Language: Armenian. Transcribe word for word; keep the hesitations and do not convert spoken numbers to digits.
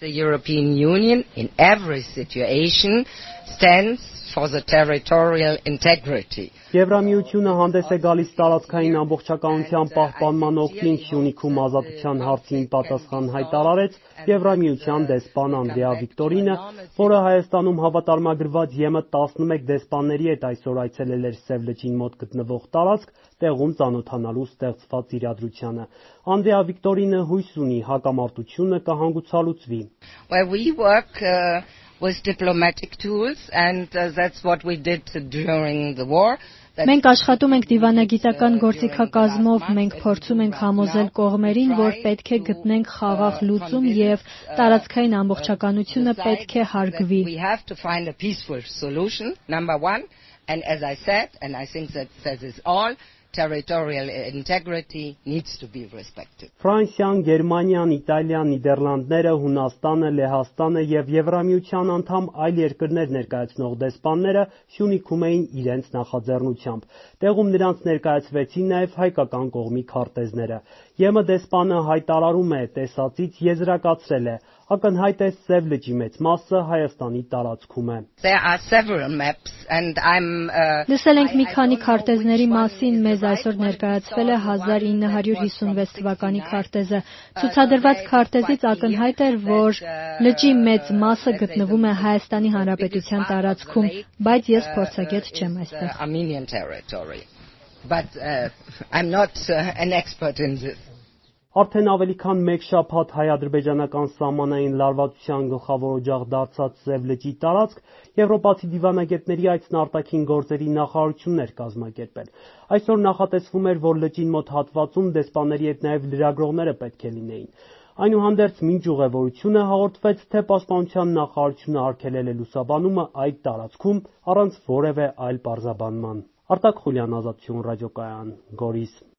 The European Union in every situation stands for the territorial integrity. Եվրամիությունը հանդես է գալիս տարածքային ամբողջականության պահպանման օգտին Սյունիքում ազատության հարցին պատասխան հայտարարեց Եվրամիության դեսպան Անդրեա Վիկտորինը, որը Հայաստանում հավատարմագրված ԵՄ տասնմեկ դեսպանների հետ այսօր այցելել էր Սև լճին մոտ գտնվող տարածք, տեղում ծանոթանալու ստեղծված իրադրությանը։ Անդրեա Վիկտորինը հույս ունի հակամարտությունը կհանգուցալուծվի։ Where we work uh, with diplomatic tools and uh, that's what we did during the war. Մենք աշխատում ենք դիվանագիտական գործիքակազմով, մենք փորձում ենք համոզել կողմերին, որ պետք է գտնենք խաղաղ լուծում եւ տարածքային ամբողջականությունը պետք է հարգվի։ We have to find a peaceful solution, number one, and as I said, and I think that that is all, territorial integrity needs to be respected. Ֆրանսիան, Գերմանիան, Իտալիան, Նիդերլանդները, Հունաստանը, Լեհաստանը եւ Եվրամիության անդամ այլ երկրներ ներկայացնող դեսպանները Սյունիքում էին իրենց նախաձեռնությամբ։ Տեղում նրանց ներկայացվեցին նաեւ հայկական կողմի քարտեզները։ ԵՄ դեսպանը հայտարարում է, տեսածից եզրակացրել է, ակնհայտ է Սև լճի մեծ մասը Հայաստանի տարածքում է։ There are several maps and I'm uh, Լսել ենք մի քանի քարտեզների մասին, մեզ այսօր ներկայացվել է հազար ինը հարյուր հիսունվեց թվականի քարտեզը։ Ցուցադրված քարտեզից ակնհայտ էր, որ լճի մեծ մասը գտնվում է Հայաստանի Հանրապետության տարածքում, բայց ես փորձագետ չեմ այստեղ։ Armenian territory. But uh, I'm not uh, an expert in this. Արդեն ավելի քան մեկ շաբաթ հայ-ադրբեջանական սահմանային լարվածության գլխավոր օջախ դարձած Սև լճի տարածք եվրոպացի դիվանագետների այցն արտաքին գործերի նախարարությունն էր կազմակերպել։ Այսօր նախատեսվում էր, որ լճին մոտ հատվածում դեսպանների հետ նաև լրագրողները պետք է լինեին։ Այնուհանդերձ մինչ ուղևորությունը հաղորդվեց, թե պաշտպանության նախարարությունը արգելել է լուսաբանումը այդ տարածքում առանց որևէ այլ պարզաբանման։ Արտակ Խուլյան, Ազատություն ռադիոկայան, Գորիս։